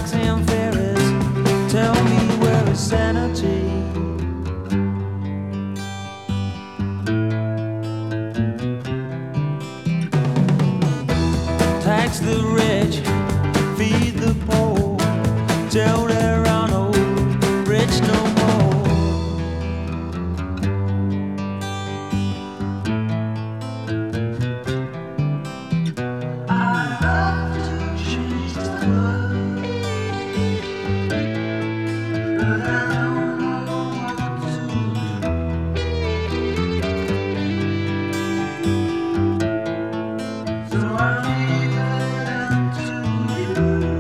bikes and ferries. Tell me where is sanity? Tax the rich, feed the poor, till there are no rich no more. I love to change the world, but I don't know what to do. So I leave it up to you.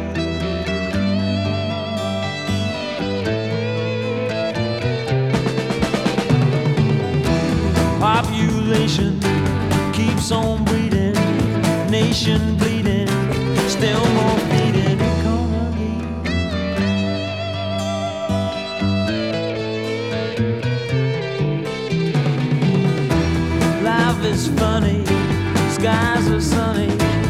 Population keeps on breeding, nation bleeding, still more feeding economy. Life is funny, skies are sunny,